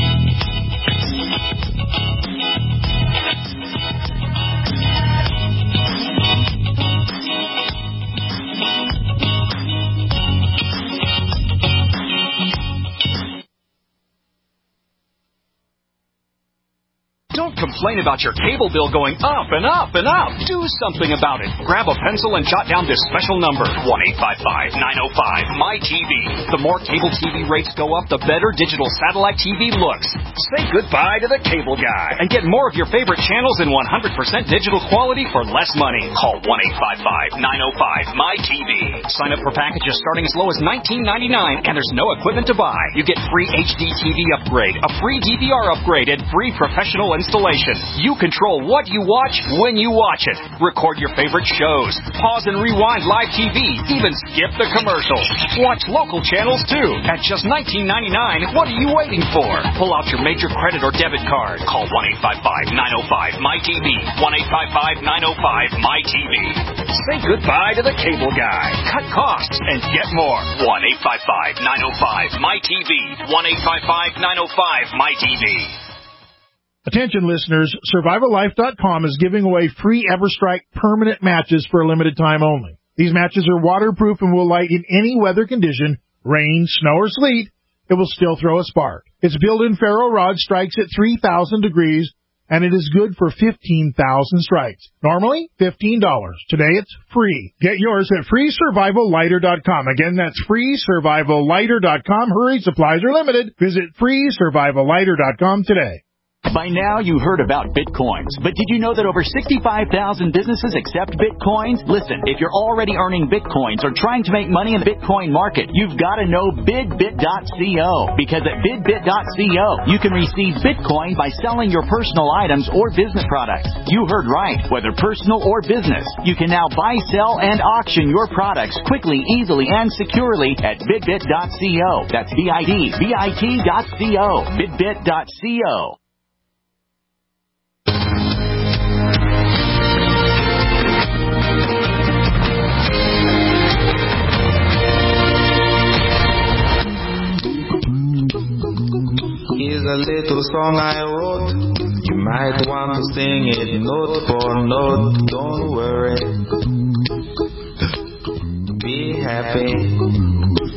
Don't complain about your cable bill going up and up and up. Do something about it. Grab a pencil and jot down this special number, one eight five five, nine oh five, M Y T V. The more cable T V rates go up, the better digital satellite T V looks. Say goodbye to the cable guy and get more of your favorite channels in one hundred percent digital quality for less money. Call one eight five five, nine oh five, M Y T V. Sign up for packages starting as low as nineteen ninety-nine, and there's no equipment to buy. You get free H D T V upgrade, a free D V R upgrade, and free professional installation. You control what you watch when you watch it. Record your favorite shows. Pause and rewind live T V. Even skip the commercials. Watch local channels too. At just nineteen ninety-nine, what are you waiting for? Pull out your major credit or debit card. Call one eight five five, nine oh five, M Y T V. one eight five five, nine oh five, M Y T V. Say goodbye to the cable guy. Cut costs and get more. one eight five five, nine oh five, M Y T V. one eight five five, nine oh five, M Y T V. Attention listeners, Survival Life dot com is giving away free EverStrike permanent matches for a limited time only. These matches are waterproof and will light in any weather condition, rain, snow, or sleet. It will still throw a spark. Its built-in ferro rod strikes at three thousand degrees, and it is good for fifteen thousand strikes. Normally, fifteen dollars. Today, it's free. Get yours at Free Survival Lighter dot com. Again, that's Free Survival Lighter dot com. Hurry, supplies are limited. Visit Free Survival Lighter dot com today. By now, you heard about Bitcoins, but did you know that over sixty-five thousand businesses accept Bitcoins? Listen, if you're already earning Bitcoins or trying to make money in the Bitcoin market, you've got to know Bidbit dot co, because at Bidbit dot co, you can receive Bitcoin by selling your personal items or business products. You heard right, whether personal or business. You can now buy, sell, and auction your products quickly, easily, and securely at Bidbit dot co. That's B I D B I T dot co. Bidbit dot co. Here's a little song I wrote. You might want to sing it note for note. Don't worry. Be happy.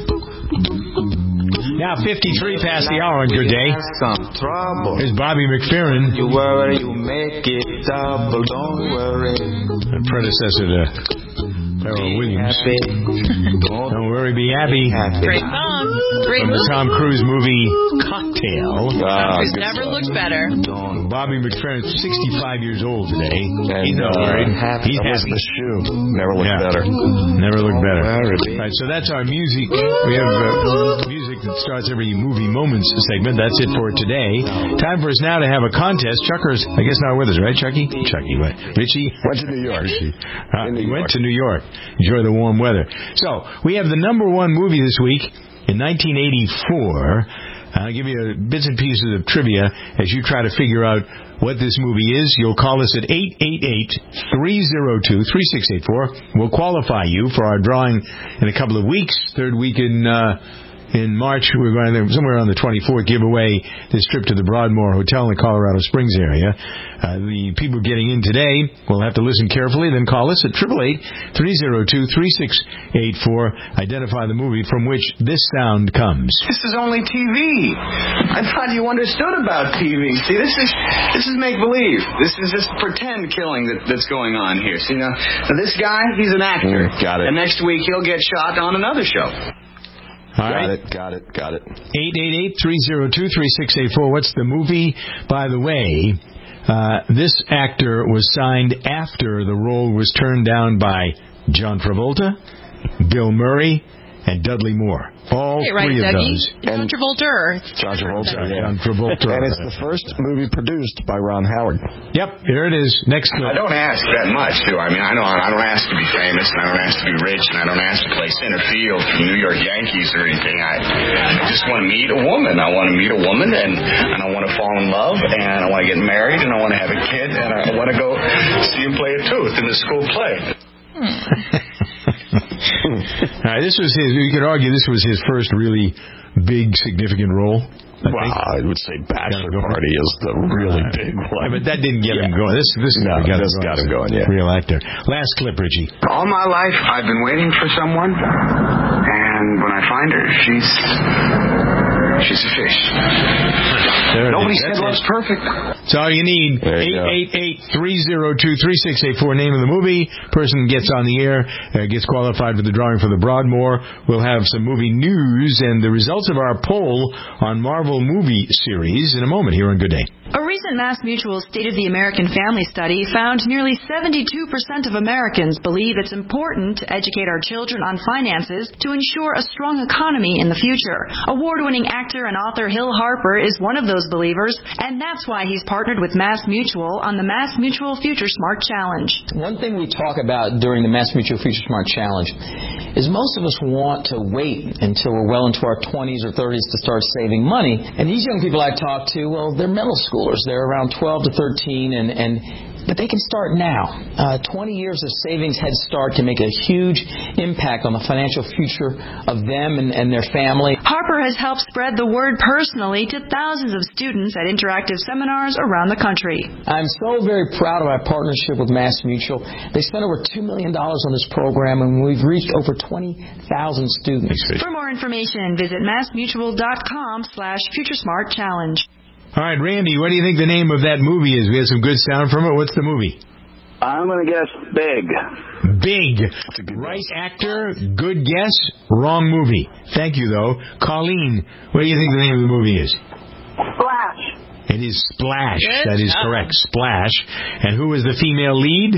Now, fifty-three past the hour on Good Day. Some trouble. Here's Bobby McFerrin. You worry, you make it double. Don't worry. The predecessor to Pharrell Williams. Don't worry, be happy. Great song. Great From the movie. Tom Cruise movie Cocktail. Tom Cruise never looked better. Bobby McFerrin, sixty-five years old today. And, He's not uh, worried. He's that was happy. the shoe. Never looked Yeah. better. Never looked better. Alrighty. Right, so that's our music. We have uh, music that starts every movie moments segment. That's it for today. Time for us now to have a contest. Chucker's, I guess, not with us, right, Chucky? Chucky, what? Richie? Went to New York. Richie. Uh, In New went York. to New York. Enjoy the warm weather. So, we have the number one movie this week in nineteen eighty-four. I'll give you bits and pieces of trivia as you try to figure out what this movie is. You'll call us at eight eight eight, three oh two, three six eight four. We'll qualify you for our drawing in a couple of weeks. Third week in uh, in March, we're going to, somewhere on the twenty-fourth, give away this trip to the Broadmoor Hotel in the Colorado Springs area. Uh, the people getting in today will have to listen carefully, then call us at eight eight eight, three oh two, three six eight four. Identify the movie from which this sound comes. This is only T V. I thought you understood about T V. See, this is this is make-believe. This is just pretend killing that, that's going on here. See, now, now this guy, he's an actor. Mm, got it. And next week he'll get shot on another show. All got right. it, got it, got it. eight eight eight, three oh two, three six eight four. What's the movie? By the way, uh, this actor was signed after the role was turned down by John Travolta, Bill Murray, and Dudley Moore. All Hey, right, three of Dougie. those. John Travolta. Or John Travolta. Yeah. John Travolta. And it's the first movie produced by Ron Howard. Yep, here it is. Next clip. I don't ask that much, do I? I mean, I don't, I don't ask to be famous, and I don't ask to be rich, and I don't ask to play center field for the New York Yankees or anything. I, I just want to meet a woman. I want to meet a woman, and, and I want to fall in love, and I want to get married, and I want to have a kid, and I want to go see him play a tooth in the school play. All right, this was his. You could argue this was his first really big, significant role. I well, think. I would say Bachelor Party is the really uh, big one. Yeah, but that didn't get yeah. him going. This this no, got, this him got him going. Yeah, real actor. Last clip, Richie. All my life, I've been waiting for someone, and when I find her, she's she's a fish. Nobody said love's perfect. That's all you need. eight eight eight, three oh two, three six eight four. Name of the movie. Person gets on the air, uh, gets qualified for the drawing for the Broadmoor. We'll have some movie news and the results of our poll on Marvel movie series in a moment here on Good Day. A recent MassMutual State of the American Family study found nearly seventy-two percent of Americans believe it's important to educate our children on finances to ensure a strong economy in the future. Award-winning actor and author Hill Harper is one of those believers, and that's why he's partnered with MassMutual on the MassMutual Future Smart Challenge. One thing we talk about during the MassMutual Future Smart Challenge is most of us want to wait until we're well into our twenties or thirties to start saving money. And these young people I talk to, well, they're middle schoolers. They're around twelve to thirteen, and, and but they can start now. Uh, twenty years of savings head start can make a huge impact on the financial future of them and, and their family. Harper has helped spread the word personally to thousands of students at interactive seminars around the country. I'm so very proud of our partnership with MassMutual. They spent over two million dollars on this program, and we've reached over twenty thousand students. For more information, visit massmutual.com slash FutureSmartChallenge. All right, Randy, what do you think the name of that movie is? We have some good sound from it. What's the movie? I'm going to guess Big. Big. Right actor, good guess, wrong movie. Thank you, though. Colleen, what do you think the name of the movie is? Splash. It is Splash. Good that is job. correct, Splash. And who is the female lead?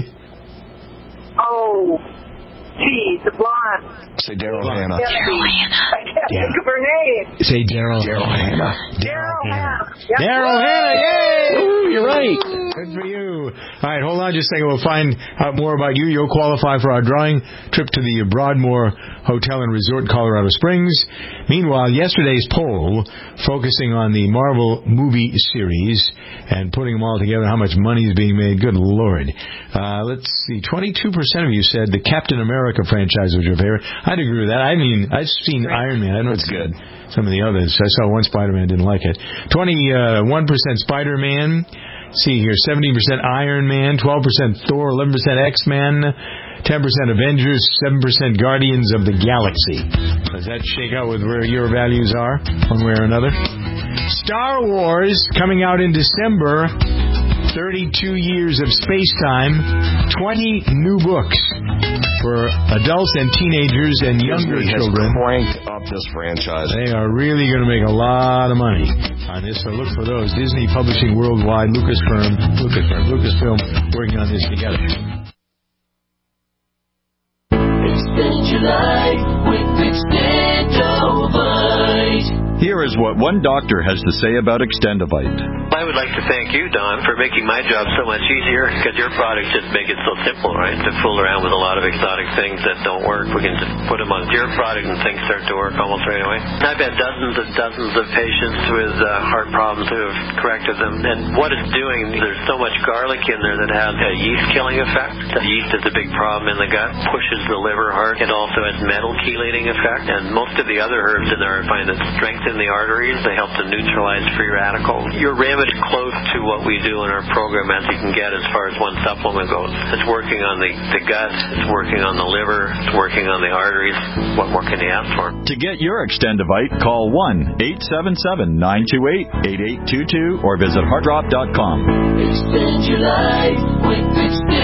Oh, gee, the blonde. Say Daryl Hannah. Daryl Hannah. I can't Yeah. think of her name. Say Daryl. Daryl Hannah. Daryl Hannah. Yep. Daryl Hannah, yay! Ooh, you're right. Good for you. All right, hold on just a second. We'll find out more about you. You'll qualify for our drawing trip to the Broadmoor Hotel and Resort in Colorado Springs. Meanwhile, yesterday's poll, focusing on the Marvel movie series and putting them all together, how much money is being made. Good Lord. Uh, let's see. twenty-two percent of you said the Captain America franchise was your favorite. I'd agree with that. I mean, I've seen Iron Man. I know it's good. Some of the others. I saw one Spider-Man, didn't like it. twenty-one percent Spider-Man. See here, seventeen percent Iron Man, twelve percent Thor, eleven percent X-Men, ten percent Avengers, seven percent Guardians of the Galaxy. Does that shake out with where your values are, one way or another? Star Wars coming out in December. thirty-two years of space-time, twenty new books for adults and teenagers and younger Disney children. Has cranked up this franchise. They are really going to make a lot of money on this, so look for those. Disney Publishing Worldwide, Lucasfilm, Lucasfilm, Lucasfilm working on this together. Extend your life with Extendovite. Here is what one doctor has to say about Extendovite. I would like to thank you, Don, for making my job so much easier, because your products just make it so simple, right? To fool around with a lot of exotic things that don't work, we can just put them on your product and things start to work almost right away. I've had dozens and dozens of patients with uh, heart problems who have corrected them, and what it's doing, there's so much garlic in there that has a yeast-killing effect. The yeast is a big problem in the gut, pushes the liver hard. It also has metal chelating effect, and most of the other herbs in there I find that strengthen the arteries. They help to neutralize free radicals. Your remedy close to what we do in our program as you can get as far as one supplement goes. It's working on the, the gut, it's working on the liver, it's working on the arteries. What more can you ask for? To get your Extendovite, call one eight seven seven, nine two eight, eight eight two two or visit heart drop dot com. Extend your life with Extend.